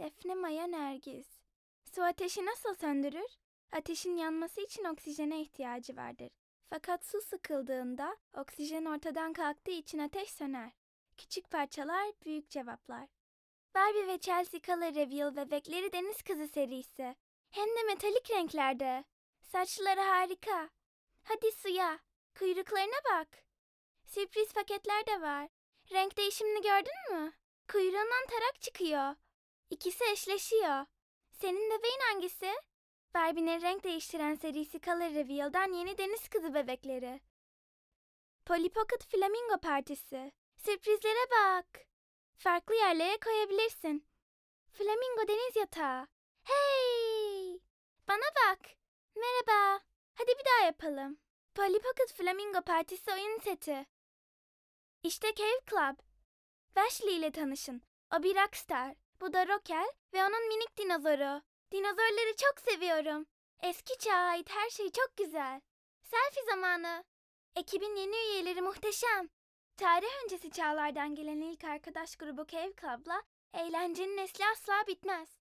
Defne, Maya, Nergis. Su ateşi nasıl söndürür? Ateşin yanması için oksijene ihtiyacı vardır. Fakat su sıkıldığında oksijen ortadan kalktığı için ateş söner. Küçük parçalar, büyük cevaplar. Barbie ve Chelsea Color Reveal bebekleri Deniz Kızı serisi. Hem de metalik renklerde. Saçları harika. Hadi suya. Kuyruklarına bak. Sürpriz paketler de var. Renk değişimini gördün mü? Kuyruğundan tarak çıkıyor. İkisi eşleşiyor. Senin bebeğin hangisi? Barbie'nin renk değiştiren serisi Color Reveal'dan yeni Deniz Kızı bebekleri. Polly Pocket Flamingo Partisi. Sürprizlere bak. Farklı yerlere koyabilirsin. Flamingo deniz yatağı. Hey! Bana bak. Merhaba. Hadi bir daha yapalım. Polly Pocket Flamingo Partisi oyun seti. İşte Cave Club. Ashley ile tanışın. O bir rockstar. Bu da Rockel ve onun minik dinozoru. Dinozorları çok seviyorum. Eski çağa ait her şey çok güzel. Selfie zamanı. Ekibin yeni üyeleri muhteşem. Tarih öncesi çağlardan gelen ilk arkadaş grubu Cave Club'la eğlencenin nesli asla bitmez.